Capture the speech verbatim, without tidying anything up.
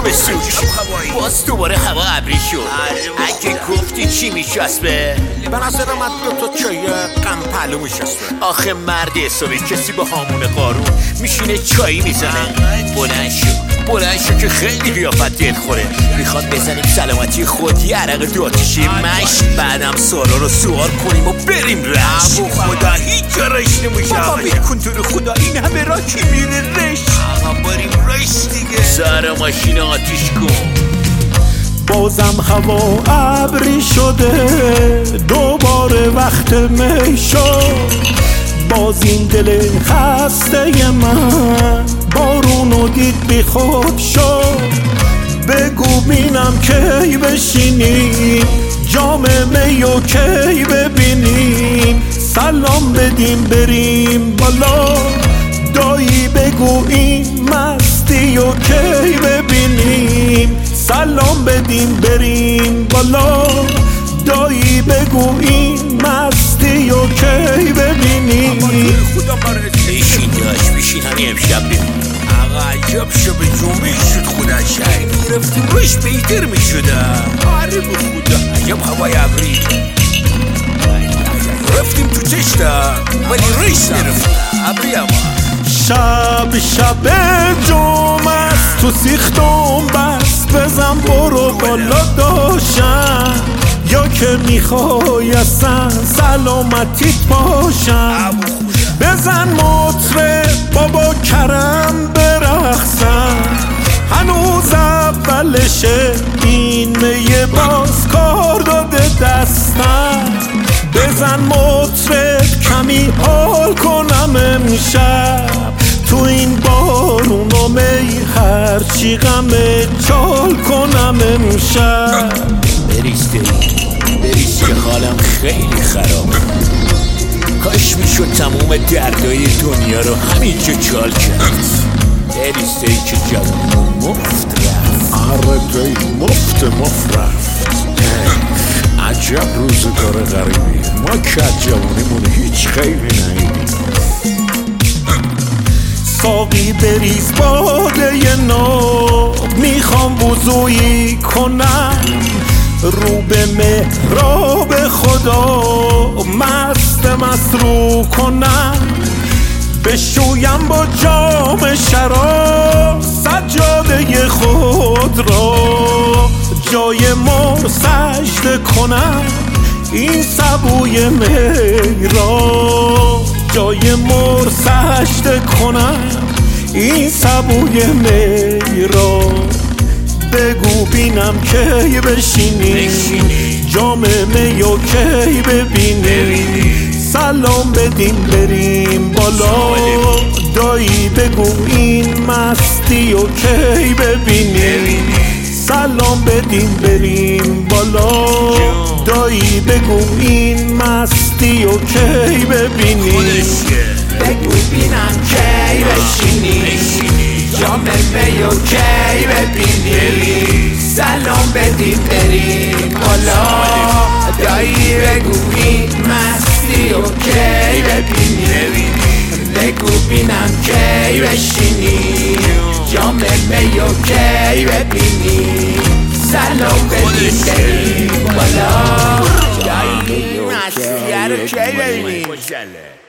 تابستون باز دوباره هوا ابری شد. اگه گفتی چی میچسبه؟ به نظر من دو تا چای قم پلو میچسبه. آخه مرد حسابی کسی با هامون قارون میشینه چایی میزنه؟ بلند شو بلند شو که خیلی قیافت دل خوره. میخواد بزنیم سلامتی خود یه عرق دو آتیشی مشت، بعدم سارا رو سوار کنیم و بریم رشت. ابو خدا هیچ جا رشت نمیشه. بابا بکن تو رو خدا این همه را کی میره رشت؟ آقا بریم رشت دیگه. سر ماشین آتیش کن. بازم هوا ابری شده، دوباره وقت می شد. باز این دل خسته من بارونو دید بی خود شد. بگو بینم کی بشینیم جام میو کی ببینیم، سلام بدیم بریم بالا. دایی بگو این مستی و کی ببینیم، سلام بدیم بریم بالا. دایی بگو این مستی و کی ببینیم. خدا برای بیشین داشت بیشین همین امشب ببینیم. آقا عجب شب جمعه شد. خدا شاید میرفتیم روش بهتر میشده. آره به خدا عجب هوای ابری. رفتیم تو چشتا ولی ریش نرفتیم. ابری هوا. شب شب جمعه است تو سیختم بس بزن برو بالا داشم، یا که میخوای اصلا سلامتیت باشم. بزن مطرب بابا کرم برقصم، هنوز اولشه این میه باز کار داده دستم. بزن مطرب کمی حال کنم امشب، تو این بارون و می هرچی غمه چال کنم امشب. بریسته بریسته حالم خیلی خرابه. کاش میشد تموم دردای دنیا رو همینجا چال کرد. بریسته ای که جوانمون مفت رفت. آره دایی مفت مفت رفت. عجب روزگار غریبی. ما که از جوانیمون هیچ خیلی نهیدیم. ساقی بریز باده نو میخوام وضویی کنم، رو به محراب خدا مست مسرو کنم. بشویم با جام شراب سجاده خود را، جای مر سجده کنم این سبوی می را. جای مر سجده کنم این سبوی می را. بگو بینم کی بشینیم جام میو کی ببینیم، سلام بدیم بریم بالا. دایی بگو این مستی و کی ببینیم، سلام بدیم بریم بالا. دایی بگو این مستی و کی ببینیم. بگو بینم کی بشینیم جام میو کی ببینیم، سلام بدیم بریم بالا. دایی بگو این مستی و کی ببینیم. بگو بینم کی بشینیم جام میو کی ببینیم، سلام بدیم بریم بالا. دایی مستی رو کی ببینیم.